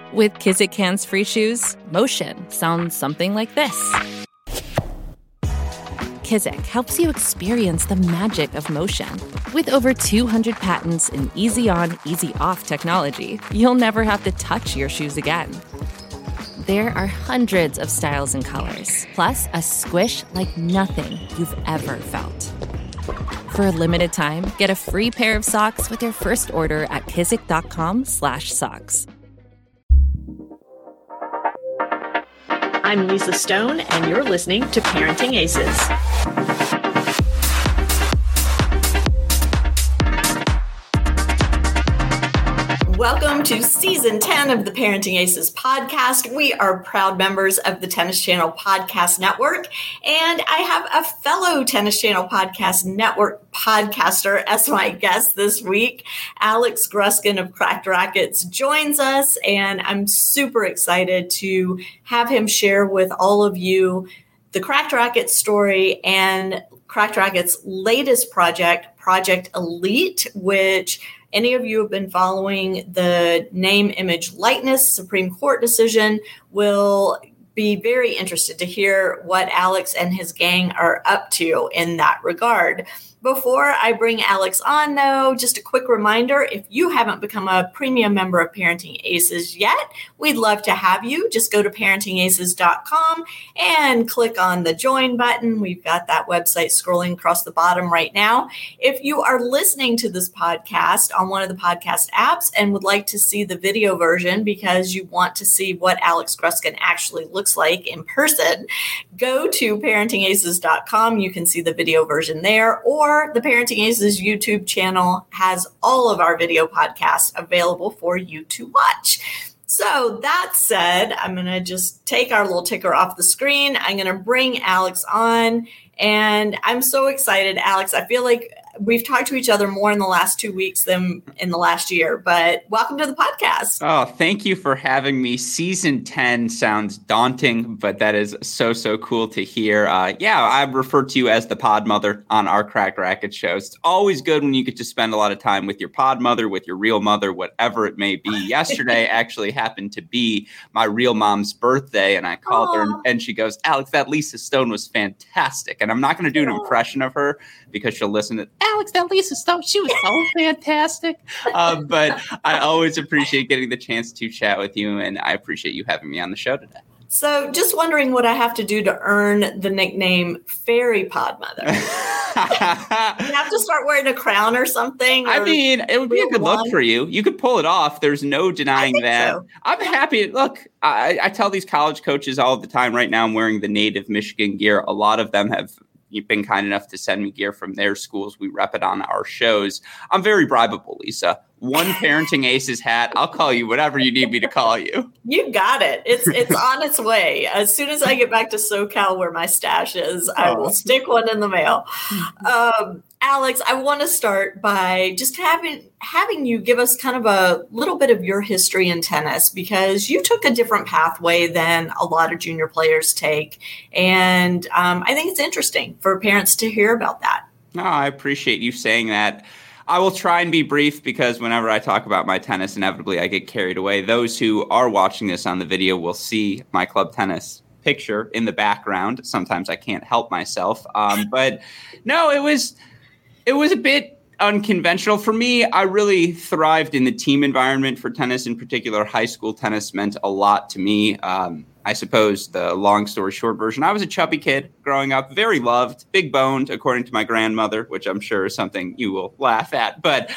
With Kizik hands-free shoes, motion sounds something like this. Kizik helps you experience the magic of motion. With over 200 patents and easy-on, easy-off technology, you'll never have to touch your shoes again. There are hundreds of styles and colors, plus a squish like nothing you've ever felt. For a limited time, get a free pair of socks with your first order at kizik.com/socks. I'm Lisa Stone, and you're listening to Parenting Aces. Welcome to Season 10 of the Parenting Aces podcast. We are proud members of the Tennis Channel Podcast Network, and I have a fellow Tennis Channel Podcast Network podcaster as my guest this week. Alex Gruskin of Cracked Racquets joins us, and I'm super excited to have him share with all of you the Cracked Racquets story and Cracked Racquets' latest project, Project Elite, which any of you have been following the name, image, likeness Supreme Court decision will be very interested to hear what Alex and his gang are up to in that regard. Before I bring Alex on, though, just a quick reminder, if you haven't become a premium member of Parenting Aces yet, we'd love to have you. Just go to parentingaces.com and click on the join button. We've got that website scrolling across the bottom right now. If you are listening to this podcast on one of the podcast apps and would like to see the video version because you want to see what Alex Gruskin actually looks like in person, go to parentingaces.com. You can see the video version there, or the Parenting Aces YouTube channel has all of our video podcasts available for you to watch. So that said, I'm going to just take our little ticker off the screen. I'm going to bring Alex on, and I'm so excited, Alex. I feel like we've talked to each other more in the last 2 weeks than in the last year, but welcome to the podcast. Oh, thank you for having me. Season 10 sounds daunting, but that is so cool to hear. I refer to you as the pod mother on our Cracked Racquets shows. It's always good when you get to spend a lot of time with your pod mother, with your real mother, whatever it may be. Yesterday actually happened to be my real mom's birthday, and I called her, and she goes, Alex, that Lisa Stone was fantastic. And I'm not going to do an impression of her because she'll listen to Alex, that Lisa Stone, she was so fantastic. But I always appreciate getting the chance to chat with you, and I appreciate you having me on the show today. So just wondering what I have to do to earn the nickname Fairy Pod Mother. You have to start wearing a crown or something? I mean, it would be a good look for you. You could pull it off. There's no denying that. So. I'm happy. Look, I tell these college coaches all the time right now I'm wearing the native Michigan gear. A lot of them have been kind enough to send me gear from their schools. We rep it on our shows. I'm very bribable, Lisa. One Parenting Aces hat. I'll call you whatever you need me to call you. You got it. It's on its way. As soon as I get back to SoCal where my stash is, I will stick one in the mail. Alex, I want to start by just having you give us kind of a little bit of your history in tennis, because you took a different pathway than a lot of junior players take. And I think it's interesting for parents to hear about that. No, I appreciate you saying that. I will try and be brief because whenever I talk about my tennis, inevitably I get carried away. Those who are watching this on the video will see my club tennis picture in the background. Sometimes I can't help myself. But no, it was a bit unconventional for me. I really thrived in the team environment for tennis. In particular, high school tennis meant a lot to me. I suppose the long story short version, I was a chubby kid growing up, very loved, big boned, according to my grandmother, which I'm sure is something you will laugh at. But,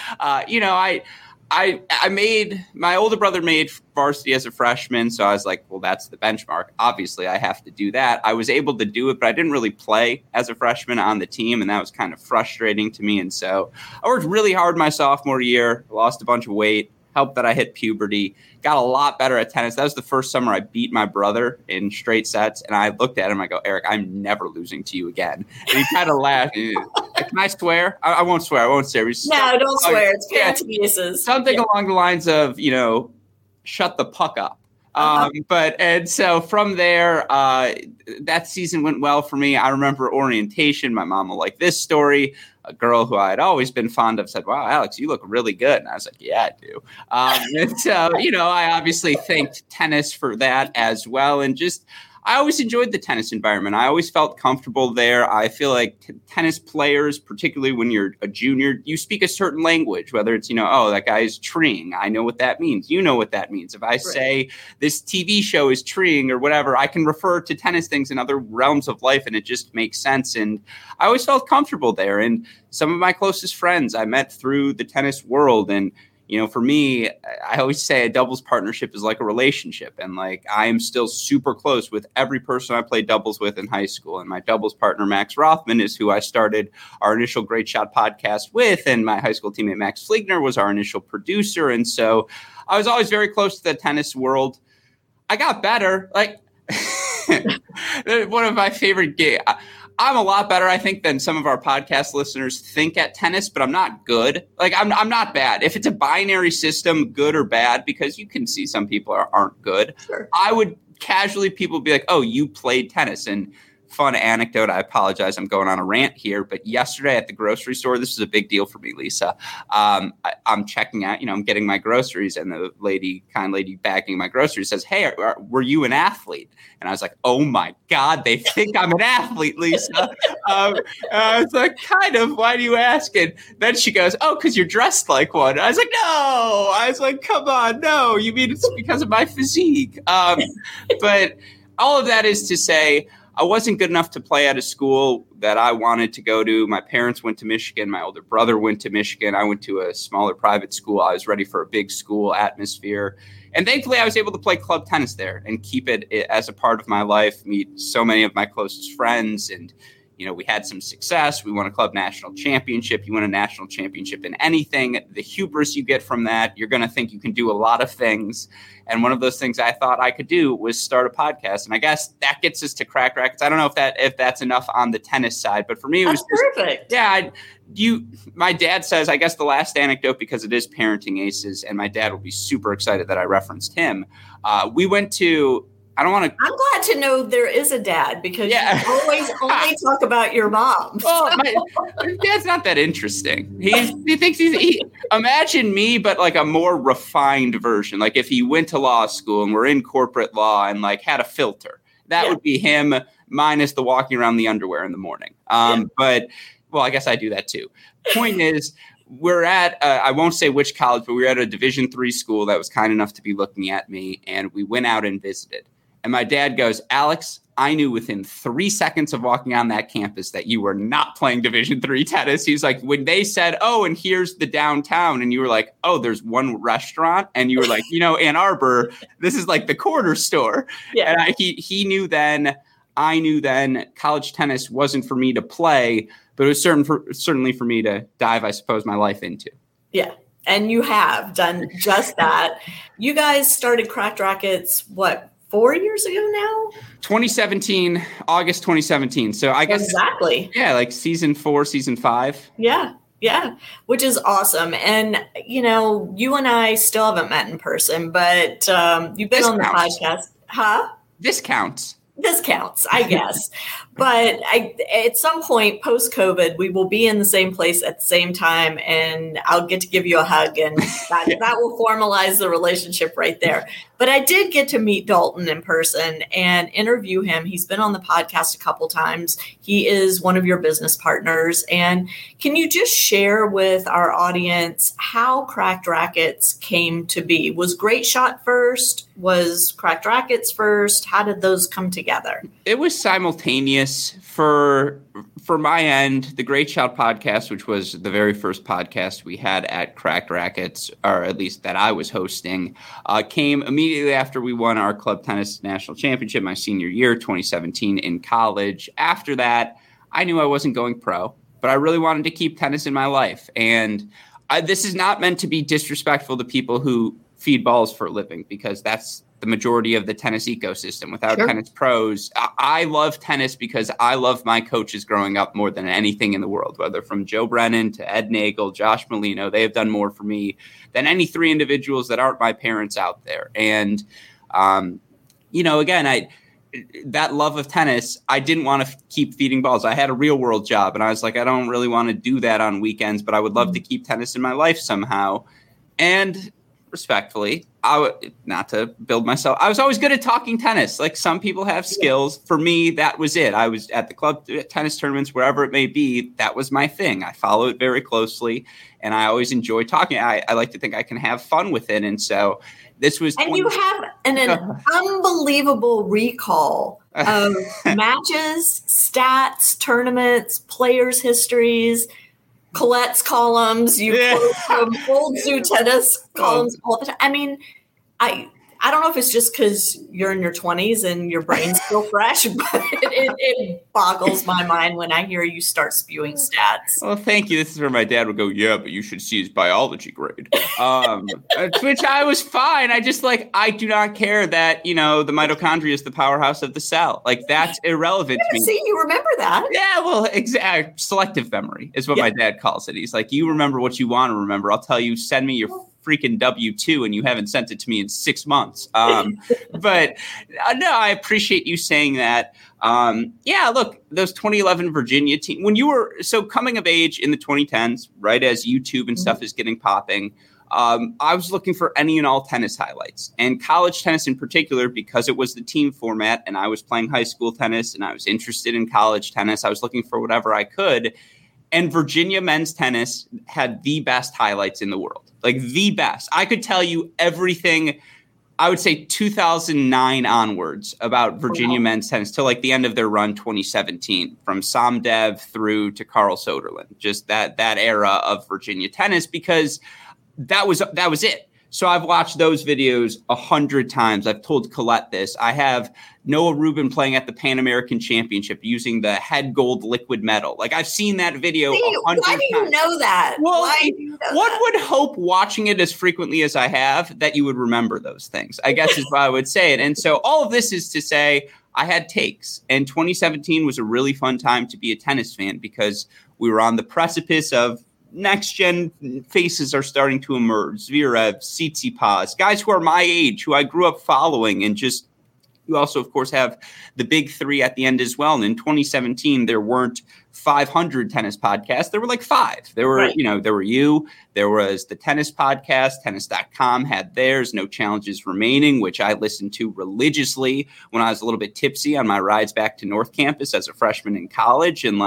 my older brother made varsity as a freshman. So I was like, well, that's the benchmark. Obviously, I have to do that. I was able to do it, but I didn't really play as a freshman on the team. And that was kind of frustrating to me. And so I worked really hard my sophomore year, lost a bunch of weight, helped that I hit puberty, got a lot better at tennis. That was the first summer I beat my brother in straight sets. And I looked at him, I go, Eric, I'm never losing to you again. And he kind of laughed. Can I swear? I won't swear. I won't say. No, don't swear. It's Parenting Aces. Something along the lines of, shut the puck up. And so from there, that season went well for me. I remember orientation. My mom will like this story. A girl who I had always been fond of said, "Wow, Alex, you look really good." And I was like, "Yeah, I do." And so, I obviously thanked tennis for that as well. And just, I always enjoyed the tennis environment. I always felt comfortable there. I feel like tennis players, particularly when you're a junior, you speak a certain language, whether it's, oh, that guy is treeing. I know what that means. You know what that means. If I say this TV show is treeing or whatever, I can refer to tennis things in other realms of life, and it just makes sense. And I always felt comfortable there. And some of my closest friends I met through the tennis world. And for me, I always say a doubles partnership is like a relationship. And like, I am still super close with every person I played doubles with in high school. And my doubles partner, Max Rothman, is who I started our initial Great Shot podcast with. And my high school teammate, Max Fligner, was our initial producer. And so I was always very close to the tennis world. I got better. Like, one of my favorite games. I'm a lot better, I think, than some of our podcast listeners think at tennis, but I'm not good. Like, I'm not bad. If it's a binary system, good or bad, because you can see some people aren't good. Sure. I would casually, people be like, "Oh, you played tennis." And fun anecdote, I apologize, I'm going on a rant here, but yesterday at the grocery store, this is a big deal for me, Lisa. I'm checking out, I'm getting my groceries, and the kind lady bagging my groceries says, "Hey, were you an athlete?" And I was like, "Oh my God, they think I'm an athlete, Lisa." I was like, "Kind of, why do you ask?" And then she goes, "Oh, because you're dressed like one." I was like, "No." I was like, "Come on, no, you mean it's because of my physique?" But all of that is to say, I wasn't good enough to play at a school that I wanted to go to. My parents went to Michigan. My older brother went to Michigan. I went to a smaller private school. I was ready for a big school atmosphere. And thankfully, I was able to play club tennis there and keep it as a part of my life, meet so many of my closest friends. And, we had some success. We won a club national championship. You win a national championship in anything. The hubris you get from that, you're going to think you can do a lot of things. And one of those things I thought I could do was start a podcast. And I guess that gets us to Cracked Racquets. I don't know if that's enough on the tennis side, but for me, it was perfect. Yeah. My dad says, I guess the last anecdote, because it is Parenting Aces, and my dad will be super excited that I referenced him. We went to, I'm glad to know there is a dad, because you always only talk about your mom. Well, my dad's not that interesting. He thinks imagine me, but like a more refined version. Like if he went to law school and we're in corporate law and like had a filter, that would be him, minus the walking around the underwear in the morning. But well, I guess I do that too. Point is, we're at, I won't say which college, but we were at a Division III school that was kind enough to be looking at me, and we went out and visited. And my dad goes, "Alex, I knew within 3 seconds of walking on that campus that you were not playing Division III tennis." He's like, when they said, "Oh, and here's the downtown," and you were like, "Oh, there's one restaurant," and you were like, Ann Arbor, this is like the corner store. Yeah. And he knew then, I knew then, college tennis wasn't for me to play, but it was certainly for me to dive, I suppose, my life into. Yeah. And you have done just that. You guys started Cracked Racquets, 4 years ago now? 2017, August 2017. So I guess exactly. Yeah, like season 4, season 5. Yeah, which is awesome. And you and I still haven't met in person, but you've been on the podcast, huh? This counts. This counts, I guess. But at some point post-COVID, we will be in the same place at the same time, and I'll get to give you a hug, and that will formalize the relationship right there. But I did get to meet Dalton in person and interview him. He's been on the podcast a couple times. He is one of your business partners. And can you just share with our audience how Cracked Racquets came to be? Was Great Shot first? Was Cracked Racquets first? How did those come together? It was simultaneous. For my end, the Great Shot podcast, which was the very first podcast we had at Cracked Racquets, or at least that I was hosting, came immediately after we won our club tennis national championship my senior year, 2017, in college. After that, I knew I wasn't going pro, but I really wanted to keep tennis in my life. And this is not meant to be disrespectful to people who feed balls for a living, because that's the majority of the tennis ecosystem. Without tennis pros, I love tennis because I love my coaches growing up more than anything in the world, whether from Joe Brennan to Ed Nagel, Josh Molino. They have done more for me than any 3 individuals that aren't my parents out there. And Again, that love of tennis, I didn't want to keep feeding balls. I had a real world job, and I was like, I don't really want to do that on weekends, but I would love to keep tennis in my life somehow. And respectfully, not to build myself, I was always good at talking tennis. Like some people have skills. For me, that was it. I was at the club tennis tournaments, wherever it may be. That was my thing. I follow it very closely, and I always enjoy talking. I like to think I can have fun with it. And so this was. And you have an unbelievable recall of matches, stats, tournaments, players' histories, Colette's columns. You quote from old Zoo Tennis columns all the time. I mean, I don't know if it's just because you're in your 20s and your brain's still fresh, but it boggles my mind when I hear you start spewing stats. Well, thank you. This is where my dad would go, yeah, but you should see his biology grade. Which I was fine. I just I do not care that, the mitochondria is the powerhouse of the cell. Like, that's irrelevant to me. See, you remember that. Yeah, well, selective memory is what my dad calls it. He's like, you remember what you want to remember. I'll tell you, send me your freaking W-2 and you haven't sent it to me in 6 months. But no, I appreciate you saying that. Look, those 2011 Virginia team, when you were coming of age in the 2010s, right, as YouTube and stuff is getting popping, I was looking for any and all tennis highlights, and college tennis in particular, because it was the team format and I was playing high school tennis and I was interested in college tennis. I was looking for whatever I could. And Virginia men's tennis had the best highlights in the world, like the best. I could tell you everything, I would say 2009 onwards, about Virginia men's tennis till the end of their run, 2017, from Somdev through to Carl Soderlund, just that era of Virginia tennis, because that was it. So I've watched those videos 100 times. I've told Colette this. I have Noah Rubin playing at the Pan American Championship using the head gold liquid metal. Like, I've seen that video 100 times. Why do you know that? Well, one would hope, watching it as frequently as I have, that you would remember those things, I guess is why I would say it. And so all of this is to say I had takes. And 2017 was a really fun time to be a tennis fan, because we were on the precipice of next-gen faces are starting to emerge. Zverev, Tsitsipas, guys who are my age, who I grew up following. And just, you also, of course, have the big three at the end as well. And in 2017, there weren't 500 tennis podcasts. There were 5. There were, there were you. There was the tennis podcast. Tennis.com had theirs, No Challenges Remaining, which I listened to religiously when I was a little bit tipsy on my rides back to North Campus as a freshman in college. And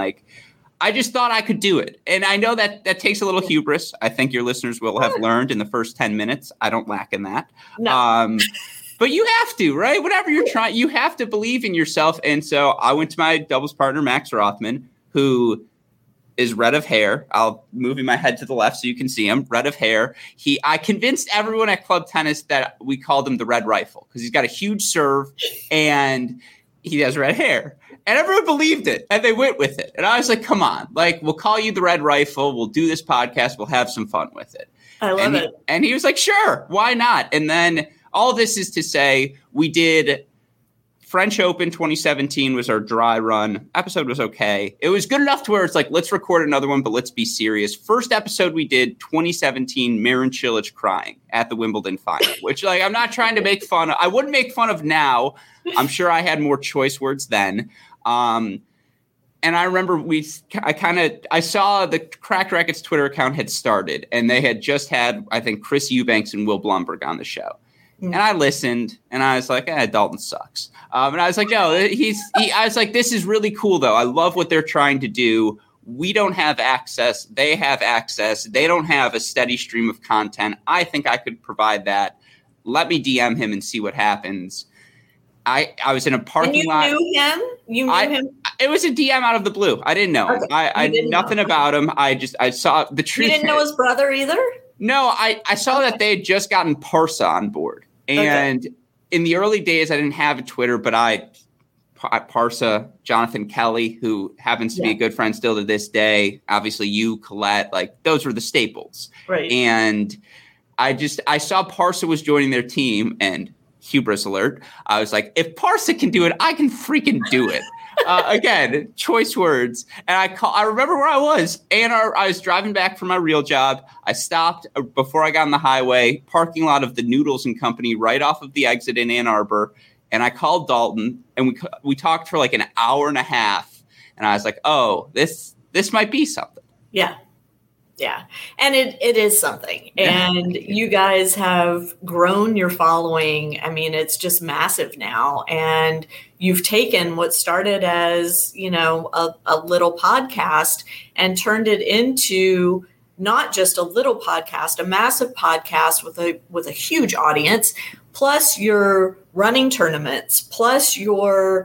I just thought I could do it. And I know that takes a little hubris. I think your listeners will have learned in the first 10 minutes. I don't lack in that. No. But you have to, right? Whatever you're trying, you have to believe in yourself. And so I went to my doubles partner, Max Rothman, who is red of hair. I'll moving my head to the left so you can see him. Red of hair. I convinced everyone at Club Tennis that we called him the Red Rifle, because he's got a huge serve and he has red hair. And everyone believed it, and they went with it. And I was like, come on, we'll call you the Red Rifle. We'll do this podcast. We'll have some fun with it. I love it. And he was like, sure, why not? And then all this is to say, we did French Open 2017 was our dry run. Episode was okay. It was good enough to where it's let's record another one, but let's be serious. First episode we did, 2017, Marin Cilic crying at the Wimbledon final, which I'm not trying to make fun of. I wouldn't make fun of now. I'm sure I had more choice words then. And I remember I saw the Cracked Racquets Twitter account had started, and they had just had, I think, Chris Eubanks and Will Blumberg on the show. And I listened, and I was like, Dalton sucks. And I was like, no, I was like, this is really cool, though. I love what they're trying to do. We don't have access. They have access. They don't have a steady stream of content. I think I could provide that. Let me DM him and see what happens. I was in a parking lot. And you knew him? You knew him? It was a DM out of the blue. I didn't know him. I knew nothing about him. I saw the truth. You didn't know his brother either? No, I saw that they had just gotten Parsa on board. And in the early days, I didn't have a Twitter, but Parsa, Jonathan Kelly, who happens to be a good friend still to this day, obviously you, Colette, those were the staples. Right. And I saw Parsa was joining their team, and hubris alert, I was like, if Parsa can do it, I can freaking do it. Again, choice words. And I remember where I was. I was driving back from my real job. I stopped before I got on the highway, parking lot of the Noodles and Company right off of the exit in Ann Arbor. And I called Dalton, and we talked for like an hour and a half. And I was like, oh, this might be something. Yeah. Yeah. And it is something. And you guys have grown your following. I mean, it's just massive now. And you've taken what started as, a little podcast and turned it into not just a little podcast, a massive podcast with a huge audience, plus your running tournaments, plus your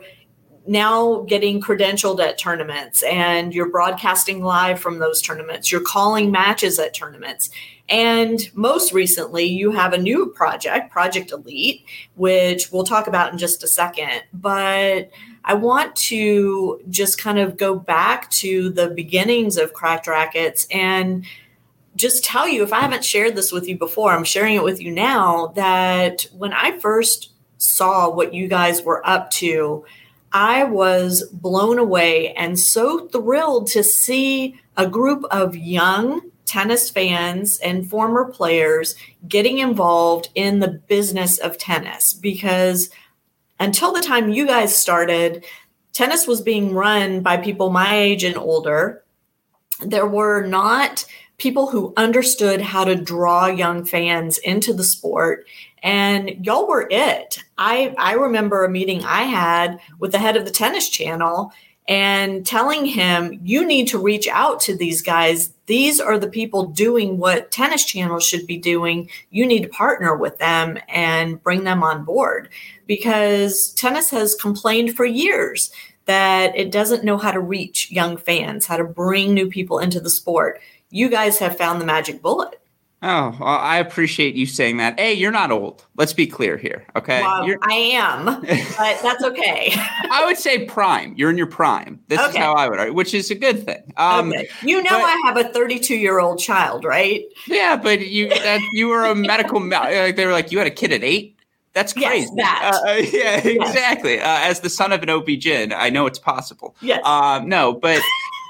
now getting credentialed at tournaments, and you're broadcasting live from those tournaments. You're calling matches at tournaments. And most recently, you have a new project, Project Elite, which we'll talk about in just a second. But I want to just kind of go back to the beginnings of Cracked Racquets and just tell you, if I haven't shared this with you before, I'm sharing it with you now, that when I first saw what you guys were up to, I was blown away and so thrilled to see a group of young tennis fans and former players getting involved in the business of tennis. Because until the time you guys started, tennis was being run by people my age and older. There were not people who understood how to draw young fans into the sport. And y'all were it. I remember a meeting I had with the head of the Tennis Channel and telling him, you need to reach out to these guys. These are the people doing what Tennis Channel should be doing. You need to partner with them and bring them on board, because tennis has complained for years that it doesn't know how to reach young fans, how to bring new people into the sport. You guys have found the magic bullet. Oh, well, I appreciate you saying that. Hey, you're not old. Let's be clear here, okay? Well, I am, but that's okay. I would say prime. You're in your prime. This is how I would argue, which is a good thing. Okay. I have a 32-year-old child, right? Yeah, but you were a medical. They were like, you had a kid at 8? That's crazy. Yes, yeah, exactly. Yes. As the son of an OB-GYN, I know it's possible. Yes. No, but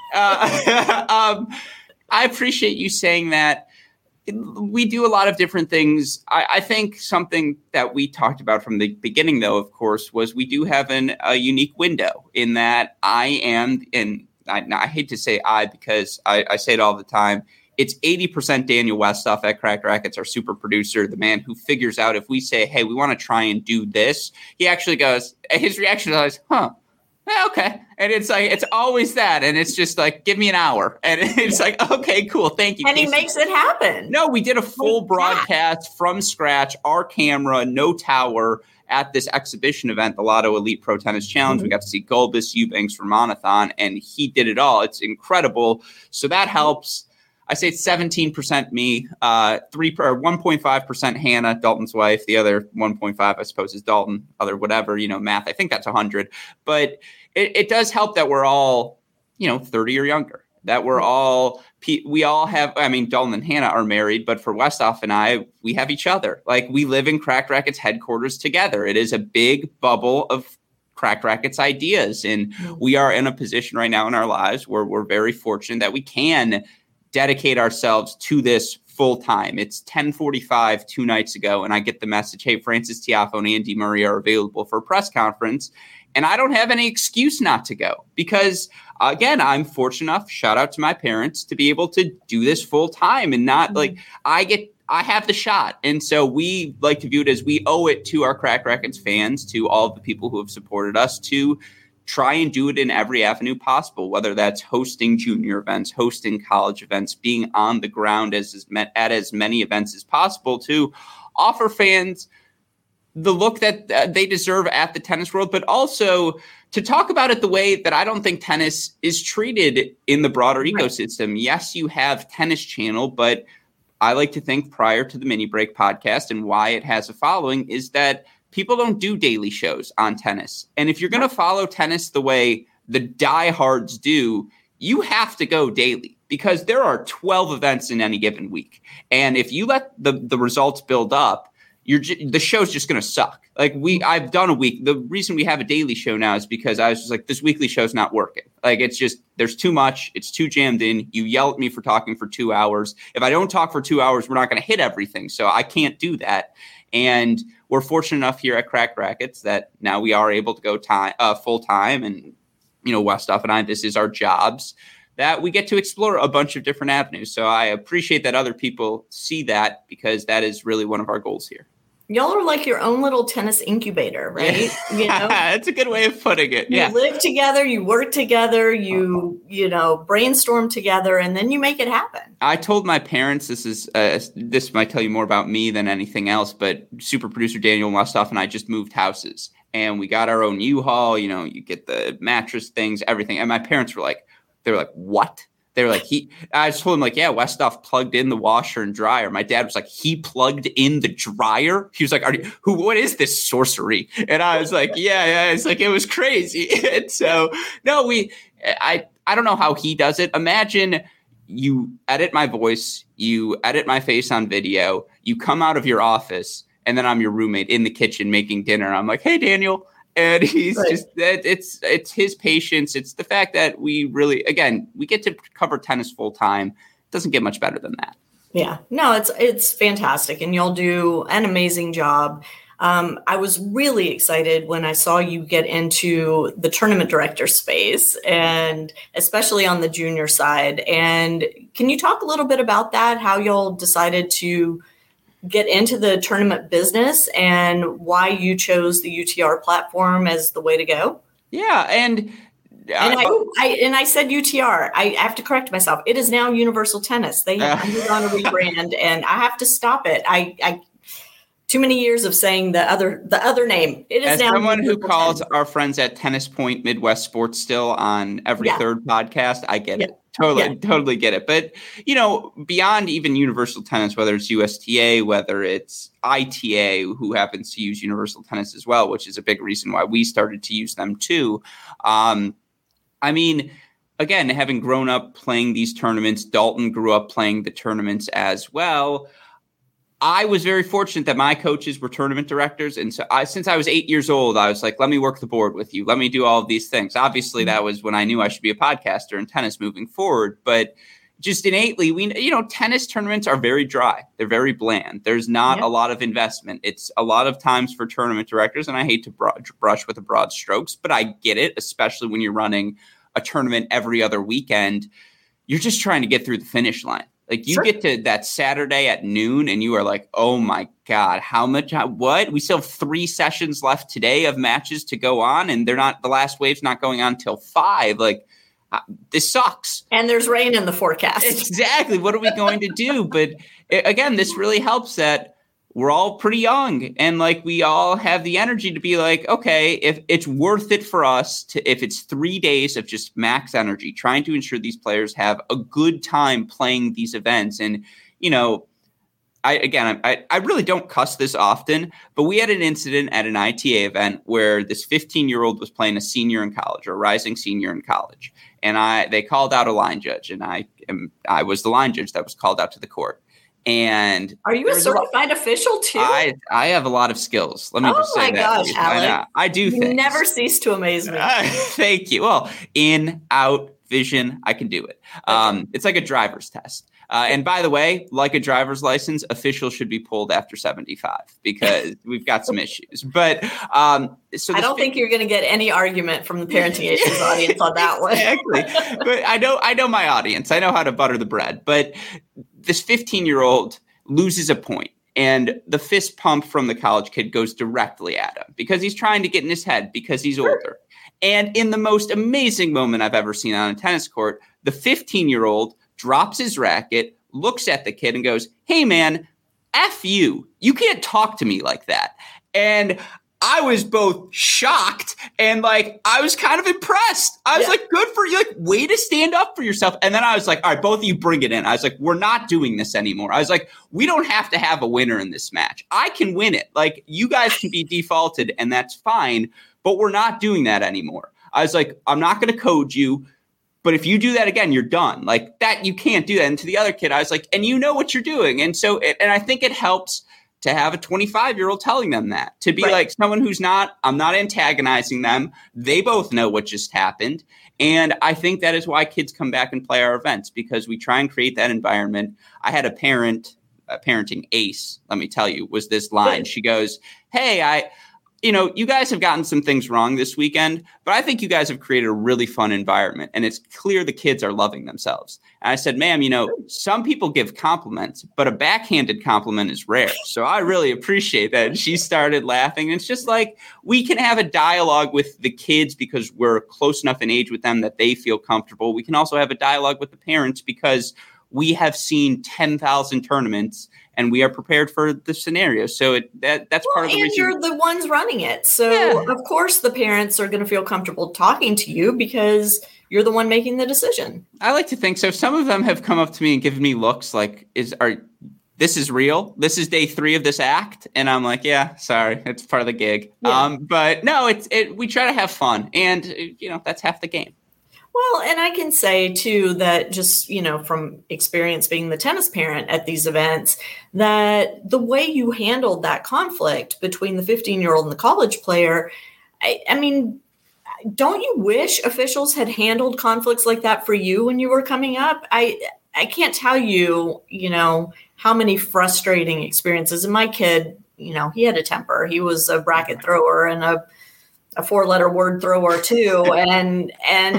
I appreciate you saying that. We do a lot of different things. I think something that we talked about from the beginning, though, of course, was we do have a unique window in that I am, and I hate to say I because I say it all the time, it's 80% Daniel Westhoff at Cracked Racquets, our super producer, the man who figures out if we say, hey, we want to try and do this, he actually goes, his reaction is always, huh. Okay. And it's like, it's always that. And it's just like, give me an hour. And it's like, okay, cool. Thank you. And Casey. He makes it happen. No, we did a full broadcast from scratch, our camera, no tower, at this exhibition event, the Lotto Elite Pro Tennis Challenge. Mm-hmm. We got to see Gulbis, Eubanks, Ramanathan, and he did it all. It's incredible. So that helps. I say it's 17% me, 1.5% Hannah, Dalton's wife. The other 1.5, I suppose, is Dalton. Other whatever, math. I think that's 100. But it does help that we're all, 30 or younger. That we all have. I mean, Dalton and Hannah are married, but for Westhoff and I, we have each other. Like, we live in Cracked Racquets headquarters together. It is a big bubble of Cracked Racquets ideas, and we are in a position right now in our lives where we're very fortunate that we can dedicate ourselves to this full time. It's 10:45 2 nights ago, and I get the message, hey, Frances Tiafoe and Andy Murray are available for a press conference, and I don't have any excuse not to go because, again, I'm fortunate enough, shout out to my parents, to be able to do this full time and not I have the shot. And so we like to view it as we owe it to our Cracked Racquets fans, to all of the people who have supported us, to try and do it in every avenue possible, whether that's hosting junior events, hosting college events, being on the ground at as many events as possible to offer fans the look that they deserve at the tennis world, but also to talk about it the way that I don't think tennis is treated in the broader ecosystem. Yes, you have Tennis Channel, but I like to think prior to the Mini Break podcast and why it has a following is that people don't do daily shows on tennis. And if you're going to follow tennis the way the diehards do, you have to go daily because there are 12 events in any given week. And if you let the results build up, the show's just going to suck. Like I've done a week. The reason we have a daily show now is because I was just like, this weekly show's not working. Like, it's just, there's too much. It's too jammed in. You yell at me for talking for 2 hours. If I don't talk for 2 hours, we're not going to hit everything. So I can't do that. And we're fortunate enough here at Cracked Racquets that now we are able to go full time. And, Westoff and I, this is our jobs, that we get to explore a bunch of different avenues. So I appreciate that other people see that, because that is really one of our goals here. Y'all are like your own little tennis incubator, right? That's a good way of putting it. You live together, you work together, you brainstorm together, and then you make it happen. I told my parents, this might tell you more about me than anything else, but super producer Daniel Westoff and I just moved houses, and we got our own U-Haul. You get the mattress things, everything. And my parents were like, what? They were like, I just told him, like, yeah, Westoff plugged in the washer and dryer. My dad was like, he plugged in the dryer? He was like, what is this sorcery? And I was like, yeah. It's like, it was crazy. And so, no, I don't know how he does it. Imagine you edit my voice, you edit my face on video, you come out of your office, and then I'm your roommate in the kitchen making dinner. I'm like, hey, Daniel. And he's right. Just, it's his patience. It's the fact that we really, again, we get to cover tennis full time. It doesn't get much better than that. Yeah, no, it's fantastic. And you'll do an amazing job. I was really excited when I saw you get into the tournament director space, and especially on the junior side. And can you talk a little bit about that, how y'all decided to get into the tournament business and why you chose the UTR platform as the way to go? Yeah. And I said UTR. I have to correct myself. It is now Universal Tennis. They have undergone a rebrand, and I have to stop it. I too many years of saying the other name. It is as now someone Universal who calls Tennis. Our friends at Tennis Point Midwest Sports still on every third podcast, I get it. Totally get it. But, beyond even Universal Tennis, whether it's USTA, whether it's ITA, who happens to use Universal Tennis as well, which is a big reason why we started to use them too. Again, having grown up playing these tournaments, Dalton grew up playing the tournaments as well. I was very fortunate that my coaches were tournament directors. And so since I was 8 years old, I was like, let me work the board with you. Let me do all of these things. Obviously, that was when I knew I should be a podcaster in tennis moving forward. But just innately, tennis tournaments are very dry. They're very bland. There's not a lot of investment. It's a lot of times for tournament directors. And I hate to brush with the broad strokes, but I get it, especially when you're running a tournament every other weekend. You're just trying to get through the finish line. Like you get to that Saturday at noon and you are like, oh my God, what? We still have 3 sessions left today of matches to go on, and the last wave's not going on till 5. Like, this sucks. And there's rain in the forecast. Exactly. What are we going to do? But again, this really helps that we're all pretty young, and like we all have the energy to be like, okay, if it's worth it for us if it's 3 days of just max energy, trying to ensure these players have a good time playing these events. And, I really don't cuss this often, but we had an incident at an ITA event where this 15-year-old was playing a senior in college, or a rising senior in college. And they called out a line judge, and I was the line judge that was called out to the court. And are you a certified official too? I have a lot of skills. Let me just say that. Oh my gosh, Alex. I do things. You never cease to amaze me. Thank you. Well, in, out, vision, I can do it. It's like a driver's test. And by the way, like a driver's license, officials should be pulled after 75 because we've got some issues. But so I don't think you're going to get any argument from the Parenting Aces audience on that one. Exactly. But I know my audience. I know how to butter the bread. But this 15-year-old loses a point, and the fist pump from the college kid goes directly at him because he's trying to get in his head because he's older. And in the most amazing moment I've ever seen on a tennis court, the 15-year-old drops his racket, looks at the kid and goes, hey, man, F you. You can't talk to me like that. And I was both shocked and I was kind of impressed. I was like, good for you. Like, way to stand up for yourself. And then I was like, all right, both of you bring it in. I was like, we're not doing this anymore. I was like, we don't have to have a winner in this match. I can win it. Like, you guys can be defaulted and that's fine, but we're not doing that anymore. I was like, I'm not going to code you, but if you do that again, you're done. Like that, you can't do that. And to the other kid, I was like, and you know what you're doing. And so, and I think it helps to have a 25-year-old telling them that, to be like someone who's I'm not antagonizing them. They both know what just happened. And I think that is why kids come back and play our events, because we try and create that environment. I had a parenting ace, let me tell you, was this line. She goes, hey, you guys have gotten some things wrong this weekend, but I think you guys have created a really fun environment, and it's clear the kids are loving themselves. And I said, ma'am, some people give compliments, but a backhanded compliment is rare. So I really appreciate that. And she started laughing. And it's just like, we can have a dialogue with the kids because we're close enough in age with them that they feel comfortable. We can also have a dialogue with the parents because we have seen 10,000 tournaments and we are prepared for the scenario. So that's part of the reason. And you're the ones running it. So of course the parents are going to feel comfortable talking to you because you're the one making the decision. I like to think so. Some of them have come up to me and given me looks like, this is real? This is day 3 of this act? And I'm like, yeah, sorry, it's part of the gig. Yeah. But no, we try to have fun, and that's half the game. Well, and I can say, too, that just, from experience being the tennis parent at these events, that the way you handled that conflict between the 15-year-old and the college player, I mean, don't you wish officials had handled conflicts like that for you when you were coming up? I can't tell you, how many frustrating experiences. And my kid, he had a temper. He was a bracket thrower and a 4-letter word thrower too. And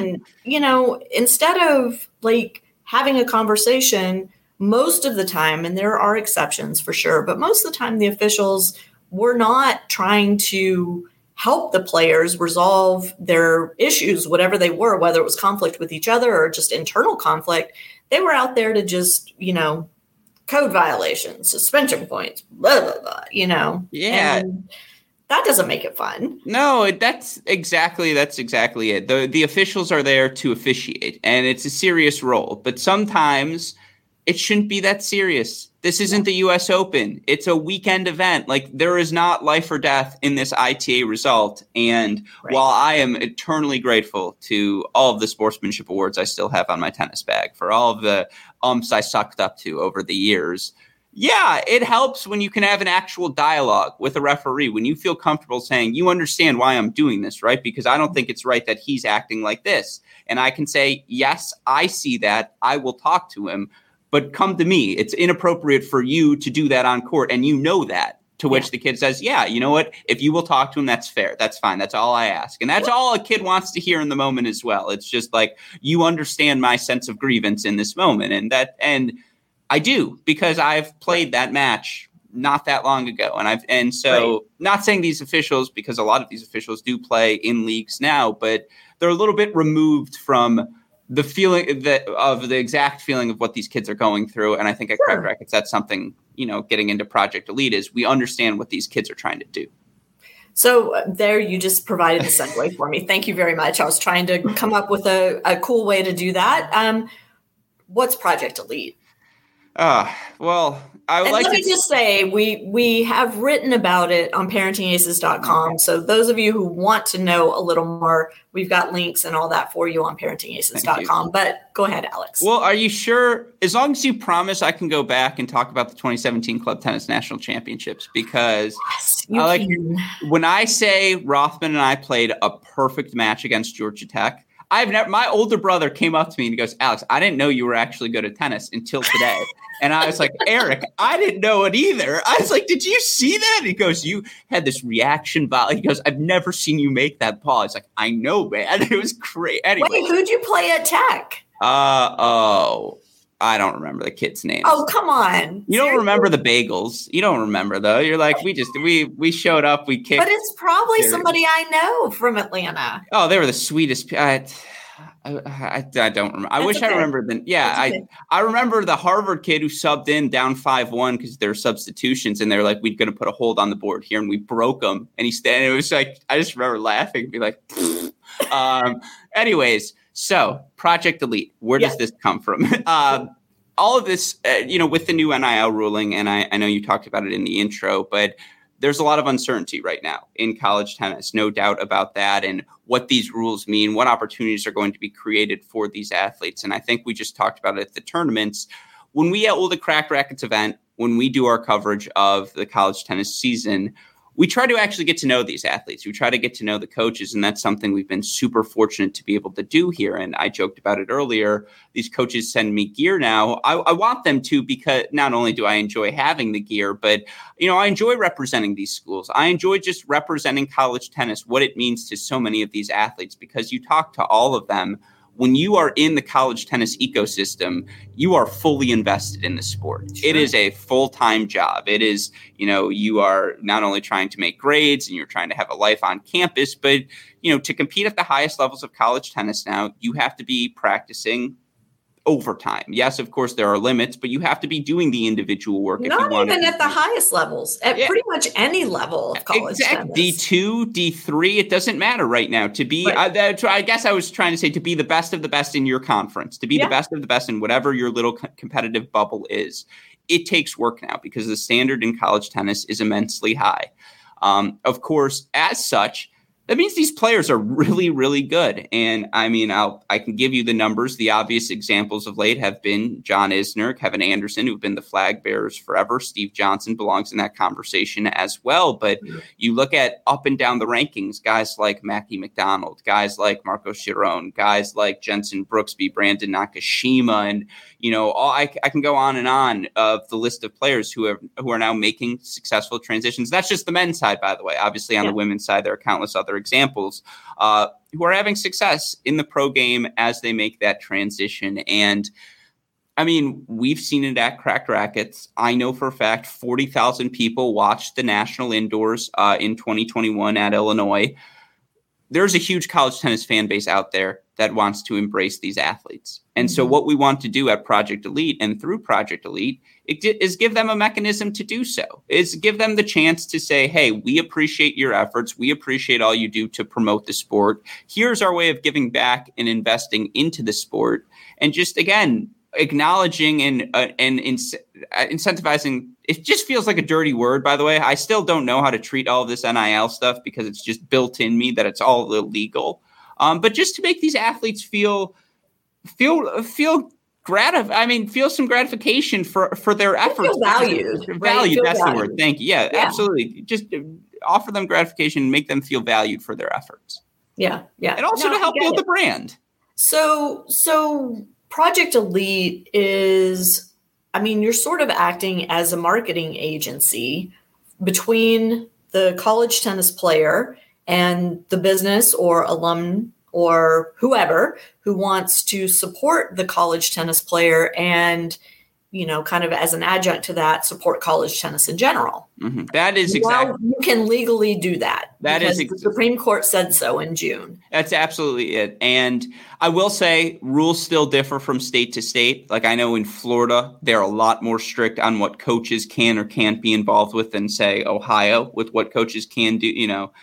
instead of like having a conversation, most of the time, and there are exceptions for sure, but most of the time the officials were not trying to help the players resolve their issues, whatever they were, whether it was conflict with each other or just internal conflict. They were out there to just, code violations, suspension points, blah, blah, blah, Yeah. And that doesn't make it fun. No, that's exactly it. The officials are there to officiate, and it's a serious role. But sometimes it shouldn't be that serious. This isn't the U.S. Open. It's a weekend event. Like, there is not life or death in this ITA result. And while I am eternally grateful to all of the sportsmanship awards I still have on my tennis bag, for all of the umps I sucked up to over the years, yeah, it helps when you can have an actual dialogue with a referee, when you feel comfortable saying, you understand why I'm doing this, right? Because I don't think it's right that he's acting like this. And I can say, yes, I see that. I will talk to him, but come to me. It's inappropriate for you to do that on court. And you know that. To which the kid says, yeah, you know what? If you will talk to him, that's fair. That's fine. That's all I ask. And that's all a kid wants to hear in the moment as well. It's just like, you understand my sense of grievance in this moment. And I do, because I've played that match not that long ago. Not saying these officials, because a lot of these officials do play in leagues now, but they're a little bit removed from the feeling of the exact feeling of what these kids are going through. And I think at Cracked Racquets, that's something, getting into Project Elite, is we understand what these kids are trying to do. So there, you just provided a segue for me. Thank you very much. I was trying to come up with a cool way to do that. What's Project Elite? Well, I would let me just say, we have written about it on parentingaces.com. So those of you who want to know a little more, we've got links and all that for you on parentingaces.com. But go ahead, Alex. Well, are you sure? As long as you promise, I can go back and talk about the 2017 Club Tennis National Championships, because when I say Rothman and I played a perfect match against Georgia Tech, my older brother came up to me and he goes, Alex, I didn't know you were actually good at tennis until today. And I was like, Eric, I didn't know it either. I was like, did you see that? He goes, you had this reaction ball. He goes, I've never seen you make that ball. It's like, I know, man. It was great. Anyway. Wait, who'd you play at Tech? I don't remember the kids' names. Oh, come on. You don't remember the bagels. You don't remember, though. You're like, we showed up, we kicked. But it's probably somebody I know from Atlanta. Oh, they were the sweetest. I don't remember. I wish I remembered them. Yeah, I remember the Harvard kid who subbed in down 5-1 because there were substitutions, and they're like, we're going to put a hold on the board here, and we broke them. And it was like, I just remember laughing and be like, anyways. So, Project Elite, where does this come from? All of this, with the new NIL ruling, and I know you talked about it in the intro, but there's a lot of uncertainty right now in college tennis, no doubt about that, and what these rules mean, what opportunities are going to be created for these athletes. And I think we just talked about it at the tournaments. when we hold the Cracked Racquets event, when we do our coverage of the college tennis season, we try to actually get to know these athletes. We try to get to know the coaches, and that's something we've been super fortunate to be able to do here. And I joked about it earlier. These coaches send me gear now. I want them to, because not only do I enjoy having the gear, but, I enjoy representing these schools. I enjoy just representing college tennis, what it means to so many of these athletes, because you talk to all of them. When you are in the college tennis ecosystem, you are fully invested in the sport. Sure. It is a full-time job. It is, you are not only trying to make grades and you're trying to have a life on campus, but, to compete at the highest levels of college tennis now, you have to be practicing overtime. Yes, of course, there are limits, but you have to be doing the individual work. Not even at the highest levels, at pretty much any level of college tennis. D2, D3, it doesn't matter right now. To be, I guess I was trying to say, to be the best of the best in your conference, to be the best of the best in whatever your little competitive bubble is. It takes work now because the standard in college tennis is immensely high. Of course, as such, that means these players are really, really good. And I mean, I can give you the numbers. The obvious examples of late have been John Isner, Kevin Anderson, who've been the flag bearers forever. Steve Johnson belongs in that conversation as well. But you look at up and down the rankings, guys like Mackie McDonald, guys like Marco Chiron, guys like Jensen Brooksby, Brandon Nakashima, and I can go on of the list of players who are now making successful transitions. That's just the men's side, by the way. Obviously, on the women's side, there are countless other examples who are having success in the pro game as they make that transition. And I mean, we've seen it at Cracked Racquets. I know for a fact 40,000 people watched the national indoors in 2021 at Illinois. There's a huge college tennis fan base out there that wants to embrace these athletes. And so what we want to do at Project Elite and through Project Elite is give them a mechanism to do so, is give them the chance to say, hey, we appreciate your efforts. We appreciate all you do to promote the sport. Here's our way of giving back and investing into the sport. And just, again, acknowledging and incentivizing. It just feels like a dirty word, by the way. I still don't know how to treat all of this NIL stuff because it's just built in me that it's all illegal. But just to make these athletes feel some gratification for their efforts. Feel valued. Valued, that's the word. Thank you. Yeah, absolutely. Just offer them gratification and make them feel valued for their efforts. Yeah. And also to help build the brand. So Project Elite is, you're sort of acting as a marketing agency between the college tennis player and the business or alum or whoever who wants to support the college tennis player and, kind of as an adjunct to that, support college tennis in general. Mm-hmm. That is exactly. You can legally do that. That is the Supreme Court said so in June. That's absolutely it. And I will say rules still differ from state to state. Like I know in Florida, they're a lot more strict on what coaches can or can't be involved with than, say, Ohio with what coaches can do.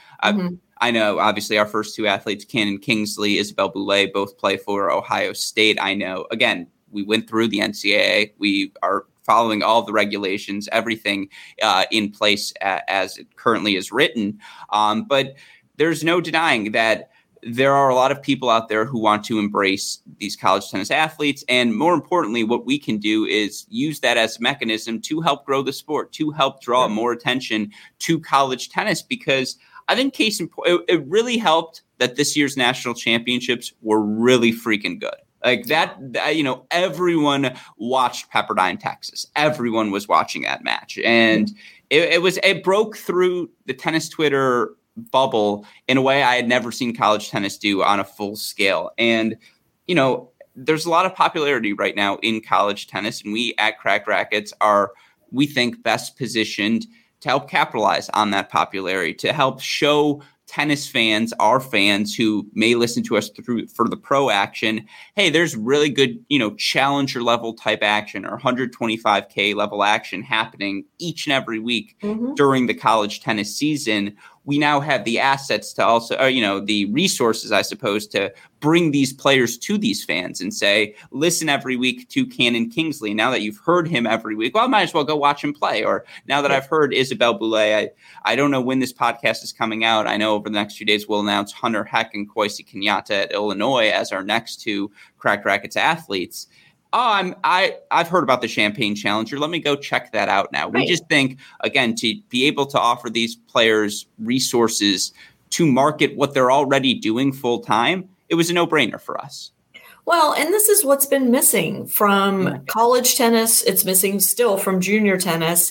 I know, obviously, our first two athletes, Cannon Kingsley, Isabelle Boulay, both play for Ohio State. I know, again, we went through the NCAA. We are following all the regulations, everything in place as it currently is written. But there's no denying that there are a lot of people out there who want to embrace these college tennis athletes. And more importantly, what we can do is use that as a mechanism to help grow the sport, to help draw more attention to college tennis, because I think case in point, it really helped that this year's national championships were really freaking good. Like that, everyone watched Pepperdine, Texas. Everyone was watching that match. And it broke through the tennis Twitter bubble in a way I had never seen college tennis do on a full scale. And, there's a lot of popularity right now in college tennis. And we at Cracked Racquets are, we think, best positioned to help capitalize on that popularity, to help show tennis fans, our fans who may listen to us for the pro action, hey, there's really good, challenger level type action or 125K level action happening each and every week during the college tennis season. We now have the assets to also, the resources, I suppose, to bring these players to these fans and say, listen every week to Cannon Kingsley. Now that you've heard him every week, well, I might as well go watch him play. Or now that I've heard Isabelle Boulay, I don't know when this podcast is coming out. I know over the next few days we'll announce Hunter Heck and Kwesi Kenyatta at Illinois as our next two Cracked Racquets athletes. I've heard about the Champaign Challenger. Let me go check that out now. Right. We just think, again, to be able to offer these players resources to market what they're already doing full time, it was a no-brainer for us. Well, and this is what's been missing from college tennis. It's missing still from junior tennis,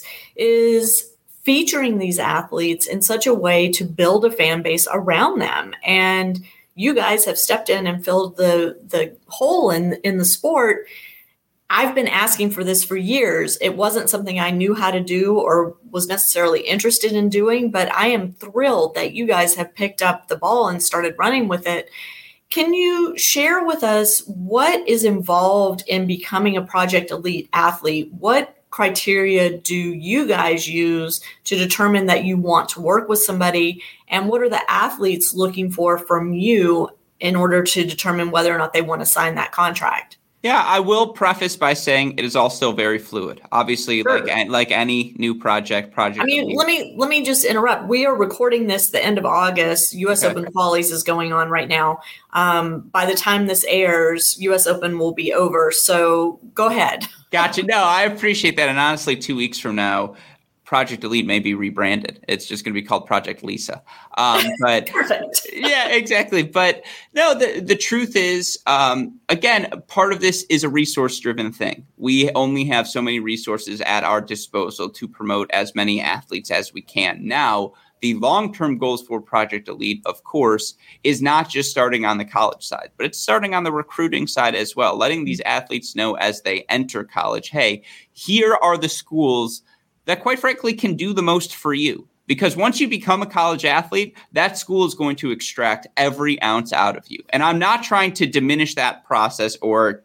is featuring these athletes in such a way to build a fan base around them. And you guys have stepped in and filled the hole in the sport. I've been asking for this for years. It wasn't something I knew how to do or was necessarily interested in doing, but I am thrilled that you guys have picked up the ball and started running with it. Can you share with us what is involved in becoming a Project Elite athlete? What criteria do you guys use to determine that you want to work with somebody? And what are the athletes looking for from you in order to determine whether or not they want to sign that contract? Yeah, I will preface by saying it is all still very fluid. Obviously, sure. like any new project. I mean, let me just interrupt. We are recording this the end of August. U.S. Open Qualies is going on right now. By the time this airs, U.S. Open will be over. So go ahead. Gotcha. No, I appreciate that. And honestly, 2 weeks from now, Project Elite may be rebranded. It's just going to be called Project Lisa. But Perfect. Yeah, exactly. But no, the truth is, again, part of this is a resource-driven thing. We only have so many resources at our disposal to promote as many athletes as we can. Now, the long-term goals for Project Elite, of course, is not just starting on the college side, but it's starting on the recruiting side as well, letting these athletes know as they enter college, hey, here are the schools that quite frankly can do the most for you. Because once you become a college athlete, that school is going to extract every ounce out of you. And I'm not trying to diminish that process or,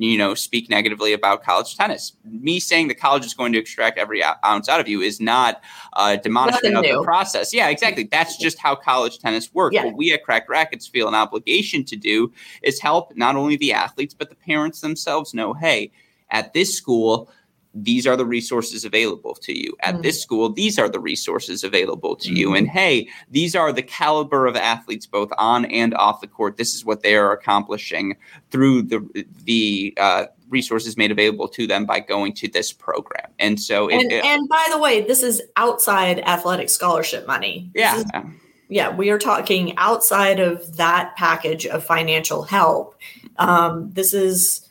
speak negatively about college tennis. Me saying the college is going to extract every ounce out of you is not demolishing of the process. Yeah, exactly. That's just how college tennis works. Yeah. What we at Cracked Racquets feel an obligation to do is help not only the athletes, but the parents themselves know, hey, at this school, these are the resources available to you. At this school, these are the resources available to you. And hey, these are the caliber of athletes, both on and off the court. This is what they are accomplishing through the resources made available to them by going to this program. And so, and by the way, this is outside athletic scholarship money. Yeah, we are talking outside of that package of financial help. This is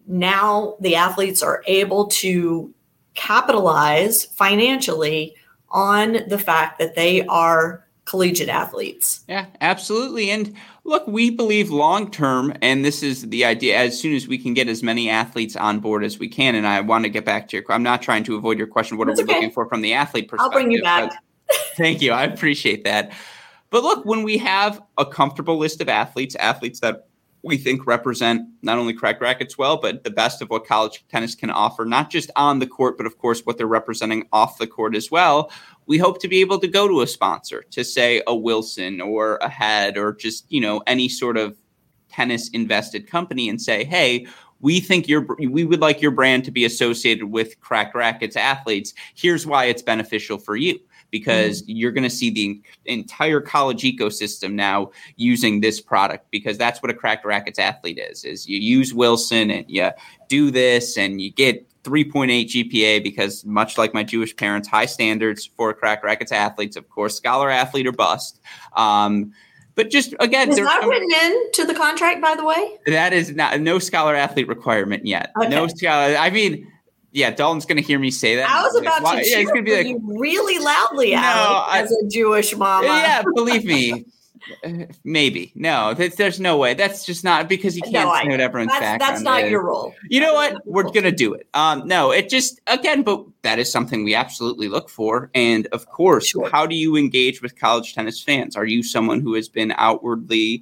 now the athletes are able to capitalize financially on the fact that they are collegiate athletes. Yeah, absolutely. And look, we believe long-term, and this is the idea, as soon as we can get as many athletes on board as we can. And I want to get back to I'm not trying to avoid your question. What are we looking for from the athlete perspective? I'll bring you back. Thank you. I appreciate that. But look, when we have a comfortable list of athletes that we think represent not only Cracked Racquets well, but the best of what college tennis can offer, not just on the court, but of course what they're representing off the court as well. We hope to be able to go to a sponsor, to say a Wilson or a Head or just, any sort of tennis invested company and say, hey, we think we would like your brand to be associated with Cracked Racquets athletes. Here's why it's beneficial for you. Because you're going to see the entire college ecosystem now using this product, because that's what a Cracked Racquets athlete is you use Wilson and you do this and you get 3.8 GPA because, much like my Jewish parents, high standards for Cracked Racquets athletes, of course, scholar athlete or bust. But just again, is that written into the contract, by the way? That is no scholar athlete requirement yet. Okay. No scholar. I mean, yeah, Dalton's going to hear me say that. I was about to cheer he's going to be like, you really loudly, Alex, as a Jewish mama. Yeah, believe me. Maybe. No, there's no way. That's just not, because you can't say what everyone's background That's not your role. You know what? We're going to do it. No, it just, again, but that is something we absolutely look for. And of course, How do you engage with college tennis fans? Are you someone who has been outwardly,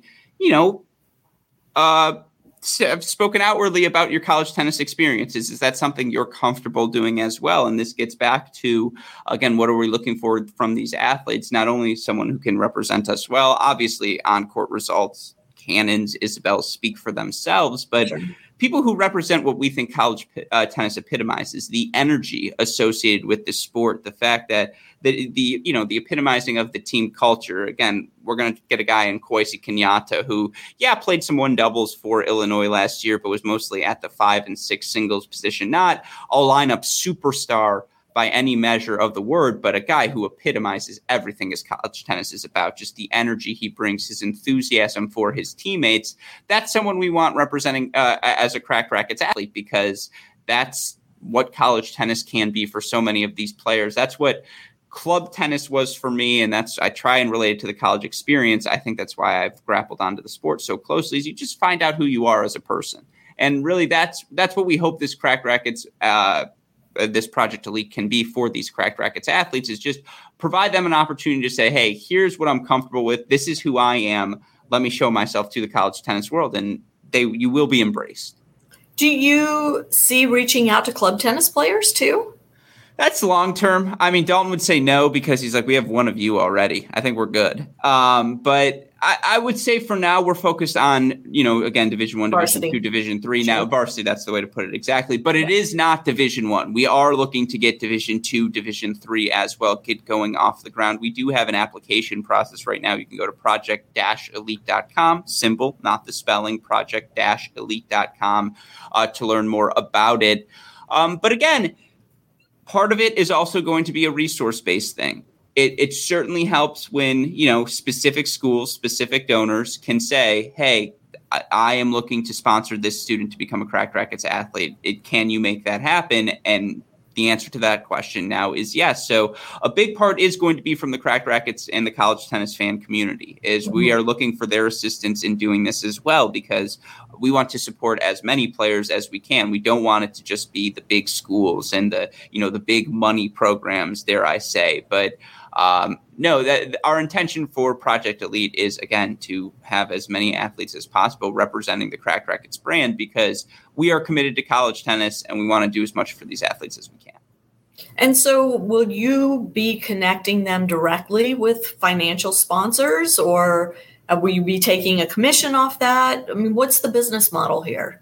spoken outwardly about your college tennis experiences? Is that something you're comfortable doing as well? And this gets back to, again, what are we looking for from these athletes? Not only someone who can represent us well, obviously on-court results, cannons, Isabel speak for themselves, but people who represent what we think college tennis epitomizes, the energy associated with the sport, the fact that the epitomizing of the team culture. Again, we're going to get a guy in Kwesi Kenyatta who, played some one doubles for Illinois last year, but was mostly at the 5 and 6 singles position. Not a lineup superstar by any measure of the word, but a guy who epitomizes everything as college tennis is about. Just the energy he brings, his enthusiasm for his teammates. That's someone we want representing as a Cracked Racquets athlete, because that's what college tennis can be for so many of these players. That's what club tennis was for me, and I try and relate it to the college experience. I think that's why I've grappled onto the sport so closely, is you just find out who you are as a person. And really that's what we hope this Cracked Racquets this Project Elite can be for these Cracked Racquets athletes, is just provide them an opportunity to say, hey, here's what I'm comfortable with. This is who I am. Let me show myself to the college tennis world, and you will be embraced. Do you see reaching out to club tennis players too? That's long term. I mean, Dalton would say no, because he's like, we have one of you already. I think we're good. But I would say for now we're focused on, again, Division I, Varsity. Division II, Division III. Sure. Now, varsity, that's the way to put it exactly. But it is not Division I. We are looking to get Division II, Division III as well, get going off the ground. We do have an application process right now. You can go to project-elite.com, symbol, not the spelling, project-elite.com to learn more about it. But again, part of it is also going to be a resource-based thing. It certainly helps when, specific schools, specific donors can say, hey, I am looking to sponsor this student to become a Cracked Racquets athlete. Can you make that happen? And the answer to that question now is yes. So a big part is going to be from the Cracked Racquets and the college tennis fan community, is we are looking for their assistance in doing this as well, because we want to support as many players as we can. We don't want it to just be the big schools and the big money programs, dare I say. But no, that our intention for Project Elite is, again, to have as many athletes as possible representing the Cracked Racquets brand, because we are committed to college tennis and we want to do as much for these athletes as we can. And so will you be connecting them directly with financial sponsors, or will you be taking a commission off that? I mean, what's the business model here?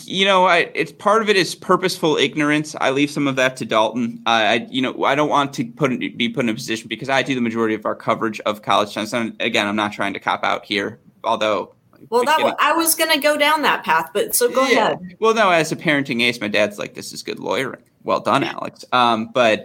It's part of it is purposeful ignorance. I leave some of that to Dalton. I don't want to be put in a position, because I do the majority of our coverage of college tennis. And again, I'm not trying to cop out here, although. Well, I was going to go down that path, but so go ahead. Well, no, as a parenting ace, my dad's like, this is good lawyering. Well done, Alex. But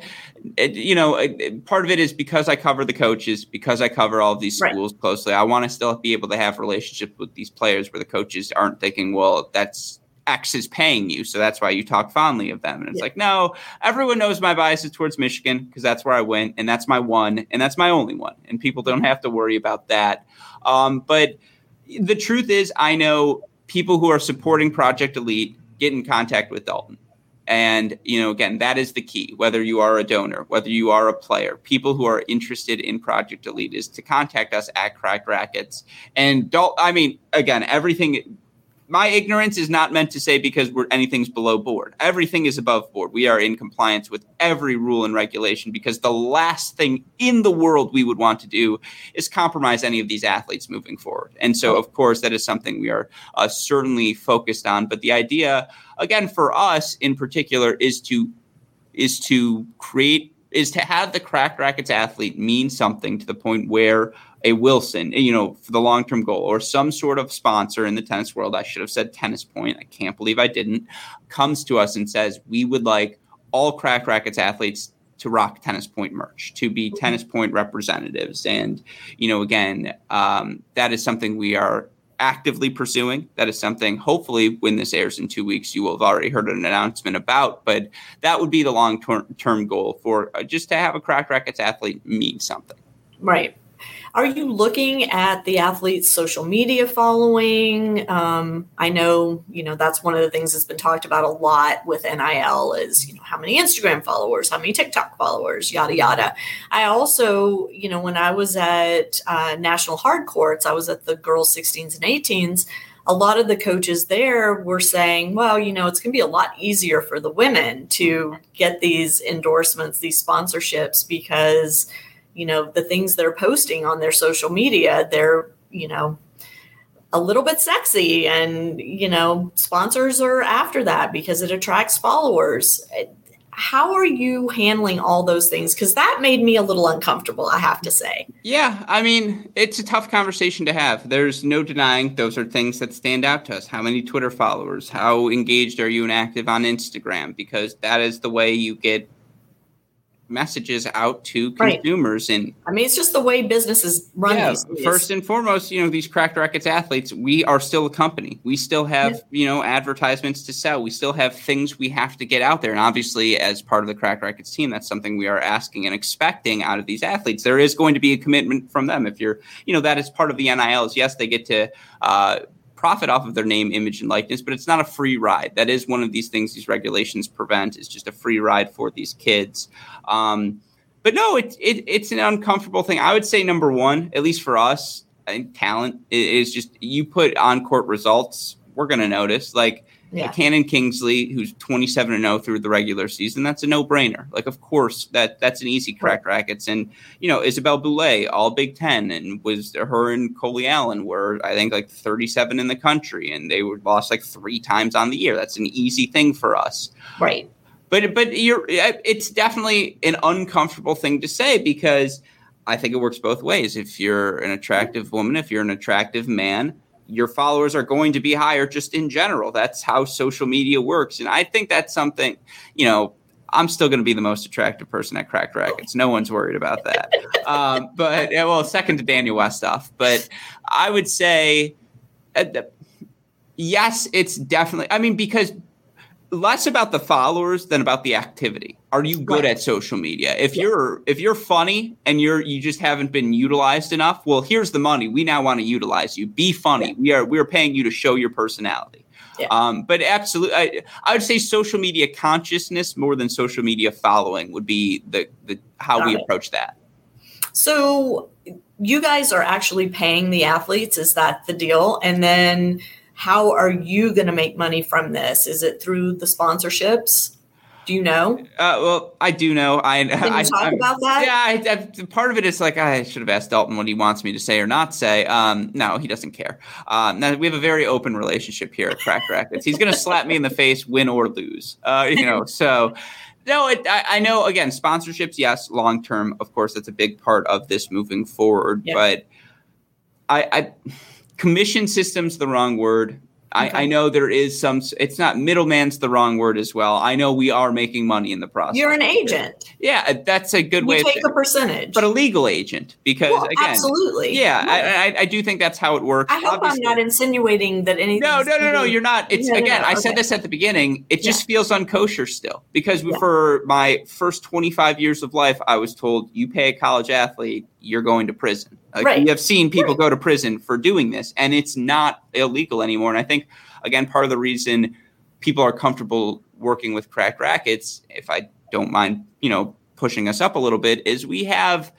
part of it is because I cover the coaches, because I cover all of these schools closely. I want to still be able to have relationships with these players where the coaches aren't thinking, well, that's X is paying you, so that's why you talk fondly of them. And it's like, no, everyone knows my bias is towards Michigan, because that's where I went, and that's my one, and that's my only one. And people don't have to worry about that. But the truth is, I know people who are supporting Project Elite get in contact with Dalton. And, again, that is the key, whether you are a donor, whether you are a player, people who are interested in Project Elite, is to contact us at Cracked Racquets. And again, everything, my ignorance is not meant to say because anything's below board. Everything is above board. We are in compliance with every rule and regulation, because the last thing in the world we would want to do is compromise any of these athletes moving forward. And so, of course, that is something we are certainly focused on. But the idea, again, for us in particular, is to have the Cracked Racquets athlete mean something to the point where a Wilson, for the long-term goal, or some sort of sponsor in the tennis world, I should have said Tennis Point, I can't believe I didn't, comes to us and says, we would like all Cracked Racquets athletes to rock Tennis Point merch, to be Tennis Point representatives. And, again, that is something we are actively pursuing. That is something, hopefully, when this airs in 2 weeks, you will have already heard an announcement about. But that would be the long-term goal, for just to have a Cracked Racquets athlete mean something. Right. Are you looking at the athlete's social media following? I know, that's one of the things that's been talked about a lot with NIL is, how many Instagram followers, how many TikTok followers, yada, yada. I also, when I was at National Hard Courts, I was at the girls 16s and 18s. A lot of the coaches there were saying, well, it's going to be a lot easier for the women to get these endorsements, these sponsorships, because the things they're posting on their social media, they're, a little bit sexy, and, sponsors are after that because it attracts followers. How are you handling all those things? Because that made me a little uncomfortable, I have to say. Yeah, I mean, it's a tough conversation to have. There's no denying those are things that stand out to us. How many Twitter followers? How engaged are you and active on Instagram? Because that is the way you get messages out to consumers. Right. And it's just the way businesses run these days. First and foremost, these Cracked Racquets athletes, we are still a company. We still have, advertisements to sell. We still have things we have to get out there. And obviously, as part of the Cracked Racquets team, that's something we are asking and expecting out of these athletes. There is going to be a commitment from them. If you're, that is part of the NILs. Yes, they get to profit off of their name, image, and likeness, but it's not a free ride. That is one of these things these regulations prevent, is just a free ride for these kids. But no, it's an uncomfortable thing. I would say number one, at least for us, I think talent is just, you put on-court results, we're going to notice. Cannon Kingsley, who's 27-0 through the regular season, that's a no-brainer. Of course, that's an easy Cracked Racquets. And, Isabelle Boulay, all Big Ten, and her and Coley Allen were, I think, 37 in the country, and they were lost 3 times on the year. That's an easy thing for us. Right. But it's definitely an uncomfortable thing to say, because I think it works both ways. If you're an attractive woman, if you're an attractive man, your followers are going to be higher just in general. That's how social media works. And I think that's something, I'm still going to be the most attractive person at Cracked Racquets. No one's worried about that. Second to Daniel Westhoff. But I would say, yes, it's definitely, because less about the followers than about the activity. Are you good at social media? If you're funny and you just haven't been utilized enough, well, here's the money. We now want to utilize you. Be funny. Yeah. We are paying you to show your personality. Yeah. But absolutely, I would say social media consciousness more than social media following would be the how we approach that. So you guys are actually paying the athletes. Is that the deal? And then how are you going to make money from this? Is it through the sponsorships? Do you know? Well, I do know. Can you talk about that? Yeah, part of it is I should have asked Dalton what he wants me to say or not say. No, he doesn't care. Now, we have a very open relationship here at Cracked Racquets. He's going to slap me in the face, win or lose. So. No, I know, again, sponsorships, yes, long-term, of course, that's a big part of this moving forward. Yep. But I commission system's the wrong word. Okay. I know there is it's not, middleman's the wrong word as well. I know we are making money in the process. You're an agent. Yeah, that's a good way. You take a percentage. But a legal agent, because again. Absolutely. Yeah, right. I do think that's how it works. I hope I'm not insinuating that anything. No, you're not. It's I said this at the beginning. It just feels unkosher still, because for my first 25 years of life, I was told, you pay a college athlete, you're going to prison. We have seen people go to prison for doing this, and it's not illegal anymore. And I think, again, part of the reason people are comfortable working with Cracked Racquets, if I don't mind, pushing us up a little bit, is we have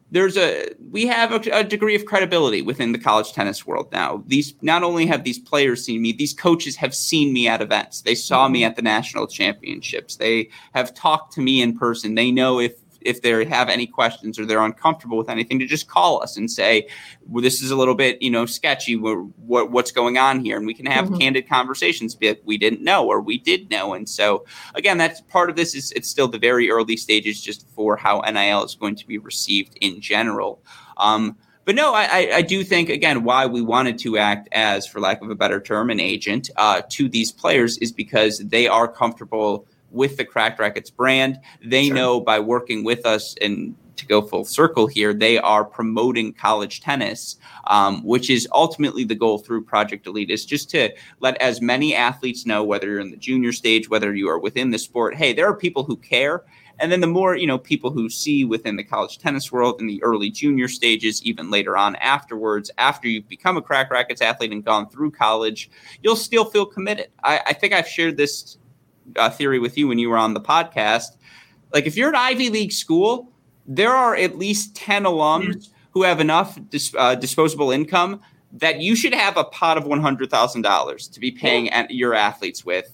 a degree of credibility within the college tennis world now. Not only have these players seen me, these coaches have seen me at events. They saw me at the national championships. They have talked to me in person. They know if they have any questions or they're uncomfortable with anything, to just call us and say, well, this is a little bit, sketchy. What's going on here? And we can have candid conversations, be it we didn't know or we did know. And so, again, that's part of this. It's still the very early stages just for how NIL is going to be received in general. But no, I do think, again, why we wanted to act as, for lack of a better term, an agent to these players is because they are comfortable with the Cracked Racquets brand. They know by working with us, and to go full circle here, they are promoting college tennis, which is ultimately the goal through Project Elite, is just to let as many athletes know, whether you're in the junior stage, whether you are within the sport, hey, there are people who care. And then the more, people who see within the college tennis world in the early junior stages, even later on afterwards, after you've become a Cracked Racquets athlete and gone through college, you'll still feel committed. I think I've shared this theory with you when you were on the podcast. If you're an Ivy League school, there are at least 10 alums who have enough disposable income that you should have a pot of $100,000 to be paying your athletes with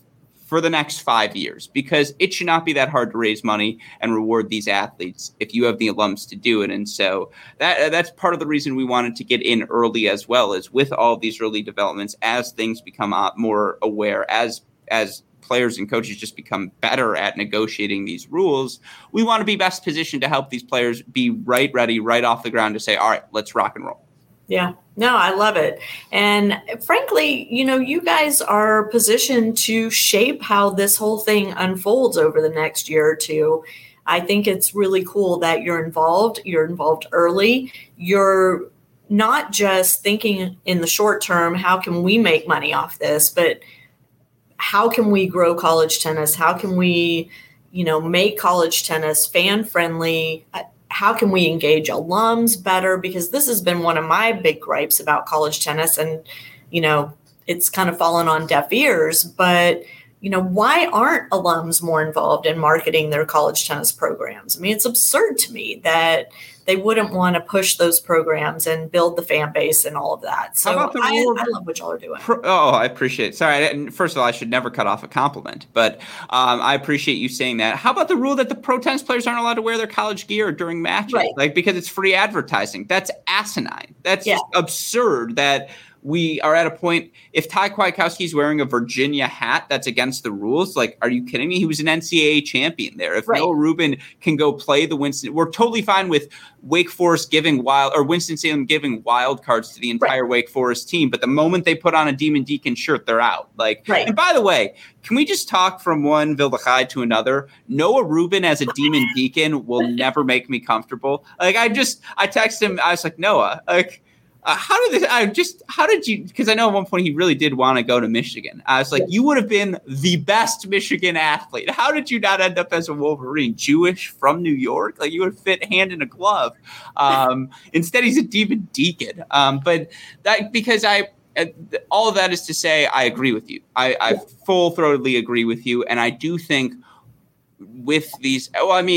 for the next 5 years, because it should not be that hard to raise money and reward these athletes if you have the alums to do it. And so that's part of the reason we wanted to get in early as well, is with all of these early developments, as things become more aware, as players and coaches just become better at negotiating these rules, we want to be best positioned to help these players be ready right off the ground to say, all right, let's rock and roll. Yeah, no, I love it. And frankly, you guys are positioned to shape how this whole thing unfolds over the next year or two. I think it's really cool that you're involved. You're involved early. You're not just thinking in the short term, how can we make money off this, but how can we grow college tennis? How can we, make college tennis fan friendly? How can we engage alums better? Because this has been one of my big gripes about college tennis, and, it's kind of fallen on deaf ears, but, why aren't alums more involved in marketing their college tennis programs? I mean, it's absurd to me that they wouldn't want to push those programs and build the fan base and all of that. So I love what y'all are doing. I appreciate it. Sorry, first of all, I should never cut off a compliment, but I appreciate you saying that. How about the rule that the pro tennis players aren't allowed to wear their college gear during matches? Right. Because it's free advertising. That's asinine. That's just absurd that we are at a point, if Ty Kwiatkowski is wearing a Virginia hat, that's against the rules. Are you kidding me? He was an NCAA champion there. If Noah Rubin can go play the Winston, we're totally fine with Wake Forest Winston-Salem giving wild cards to the entire Wake Forest team. But the moment they put on a Demon Deacon shirt, they're out. And by the way, can we just talk from one Vildachai to another? Noah Rubin as a Demon Deacon will never make me comfortable. I texted him. I was like, Noah, how did you, because I know at one point he really did want to go to Michigan. I was like, you would have been the best Michigan athlete. How did you not end up as a Wolverine? Jewish from New York? You would fit hand in a glove. Instead, he's a Demon Deacon. But that, because all of that is to say, I agree with you. I full-throatedly agree with you. And I do think with these,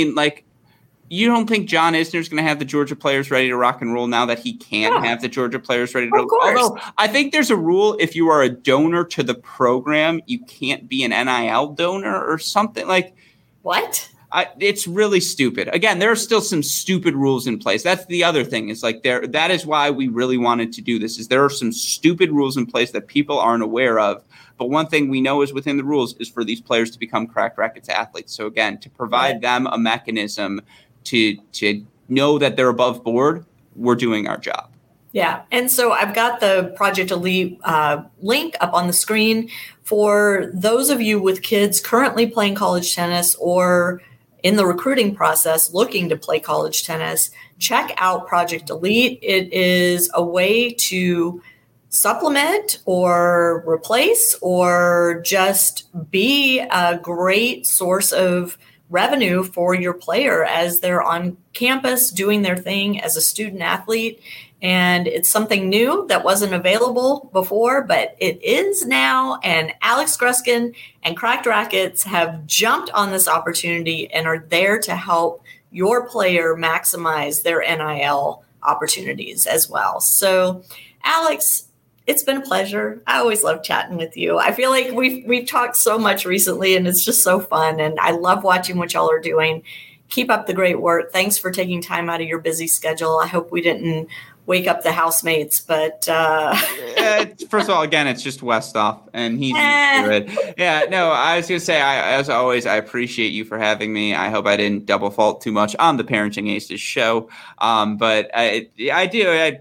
you don't think John Isner's going to have the Georgia players ready to rock and roll now that he can't have the Georgia players ready to roll? Although I think there's a rule, if you are a donor to the program, you can't be an NIL donor or something. What? It's really stupid. Again, there are still some stupid rules in place. That's the other thing. Is that is why we really wanted to do this. Is there are some stupid rules in place that people aren't aware of. But one thing we know is within the rules is for these players to become Cracked Racquets athletes. So again, to provide them a mechanism to know that they're above board, we're doing our job. Yeah. And so I've got the Project Elite link up on the screen for those of you with kids currently playing college tennis or in the recruiting process looking to play college tennis. Check out Project Elite. It is a way to supplement or replace or just be a great source of revenue for your player as they're on campus doing their thing as a student athlete. And it's something new that wasn't available before, but it is now. And Alex Gruskin and Cracked Racquets have jumped on this opportunity and are there to help your player maximize their NIL opportunities as well. So, Alex, it's been a pleasure. I always love chatting with you. I feel like we've talked so much recently, and it's just so fun. And I love watching what y'all are doing. Keep up the great work. Thanks for taking time out of your busy schedule. I hope we didn't wake up the housemates, but first of all, again, it's just Westhoff, and he's good. Yeah, no, I was gonna say, as always, I appreciate you for having me. I hope I didn't double fault too much on the Parenting Aces show, but I do.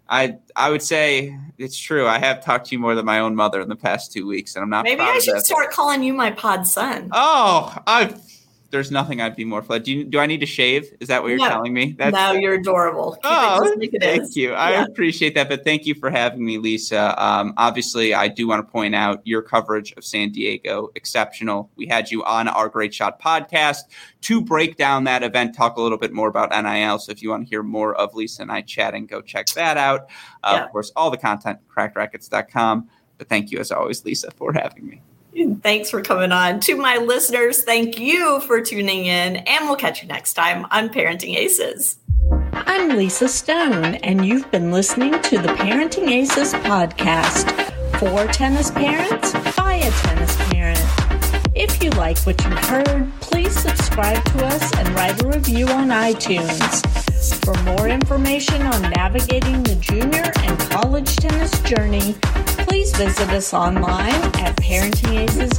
I would say it's true. I have talked to you more than my own mother in the past 2 weeks, and I'm not. Maybe I should start calling you my pod son. Oh, there's nothing I'd be more glad. Do I need to shave? Is that what you're telling me? No, you're adorable. Thank you. I appreciate that, but thank you for having me, Lisa. Obviously, I do want to point out your coverage of San Diego, exceptional. We had you on our Great Shot podcast to break down that event, talk a little bit more about NIL. So if you want to hear more of Lisa and I chatting, go check that out. Of course, all the content, crackedrackets.com. But thank you, as always, Lisa, for having me. Thanks for coming on. To my listeners, thank you for tuning in, and we'll catch you next time on Parenting Aces. I'm Lisa Stone, and you've been listening to the Parenting Aces podcast. For tennis parents, by a tennis parent. If you like what you've heard, please subscribe to us and write a review on iTunes. For more information on navigating the junior and college tennis journey, please visit us online at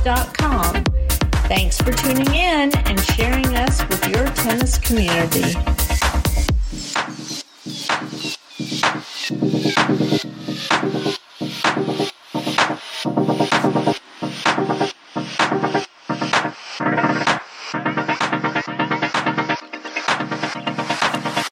parentingaces.com. Thanks for tuning in and sharing us with your tennis community.